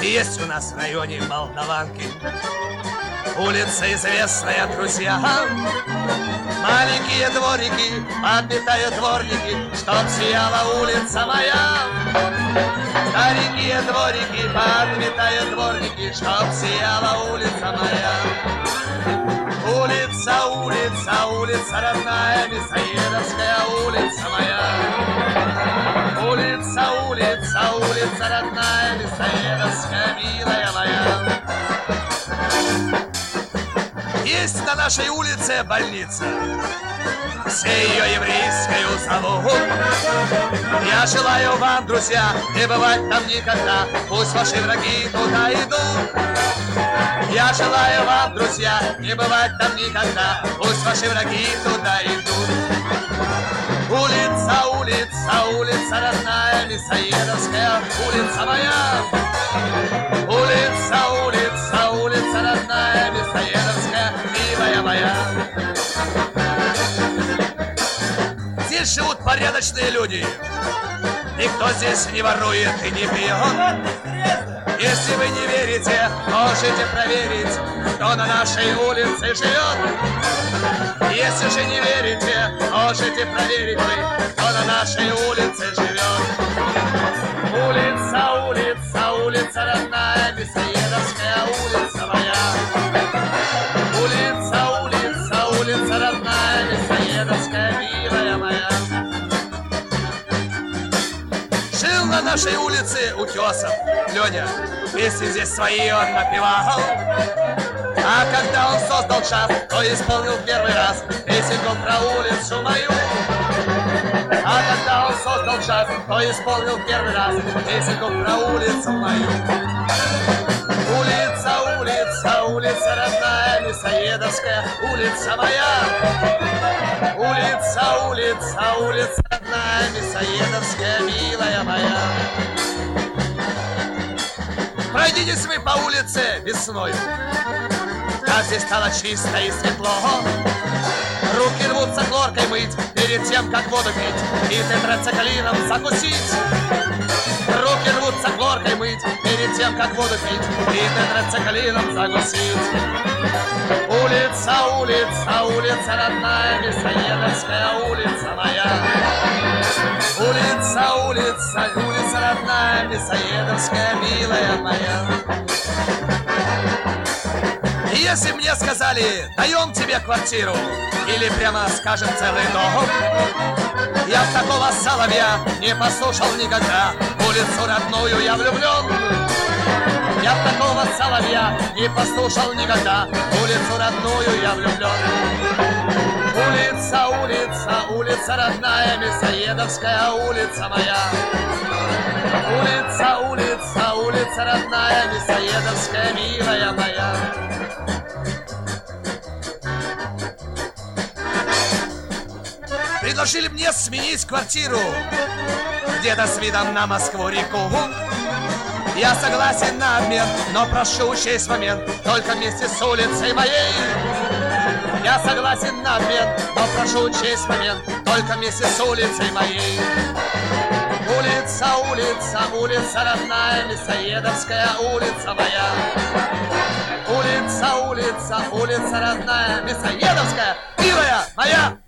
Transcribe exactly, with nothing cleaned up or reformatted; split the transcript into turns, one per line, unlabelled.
Есть у нас в районе Молдаванки улица, известная друзьям. Маленькие дворики, подметают дворники, чтоб сияла улица моя. Старенькие дворики, подметают дворники, чтоб сияла улица моя. Улица, улица, улица родная, Мясоедовская улица моя. Улица, улица, улица родная, Мясоедовская, милая моя. Есть на нашей улице больница, все ее еврейскую зовут. Я желаю вам, друзья, не бывать там никогда, пусть ваши враги туда идут. Я желаю вам, друзья, не бывать там никогда, пусть ваши враги туда идут. Улица, улица, улица родная, Мясоедовская улица моя. Улица, улица, улица родная, Мясоедовская, милая моя. Здесь живут порядочные люди, никто здесь не ворует и не пьет. Если вы не верите, можете проверить, кто на нашей улице живет. Если же не верите, можете проверить вы, кто на нашей улице живет. Улица, улица, улица родная, Мясоедовская улица моя. Улица, улица, улица родная, Мясоедовская, милая моя. Жил на нашей улице Утесов Леня, песни здесь свои он напевал. А когда он создал час, то исполнил первый раз песенку про улицу мою. А когда он создал час, то исполнил первый раз песенку про улицу мою. Улица, улица, улица родная, Мясоедовская улица моя. Улица, улица, улица родная, Мясоедовская, милая моя. Пройдитесь вы по улице весною, как здесь стало чисто и светло. Руки рвутся хлоркой мыть перед тем, как воду пить и тетрациклином закусить. Руки рвутся хлоркой мыть перед тем, как воду пить и тетрациклином закусить. Улица, улица, улица родная, Мясоедовская улица моя. Улица, улица, улица родная, Мясоедовская, милая моя. И если мне сказали, даем тебе квартиру, или прямо скажем целый дом, я в такого соловья не послушал никогда, улицу родную я влюблен. Я в такого соловья не послушал никогда, улицу родную я влюблен. Улица, улица, улица родная, Мясоедовская улица моя. Улица, улица, улица родная, Мясоедовская, милая моя. Предложили мне сменить квартиру где-то с видом на Москву-реку. Я согласен на обмен, но прошу учесть момент, только вместе с улицей моей. Я согласен на обмен, но прошу учесть момент, только вместе с улицей моей. Улица, улица, улица родная, Мясоедовская улица моя. Улица, улица, улица родная, Мясоедовская, милая моя.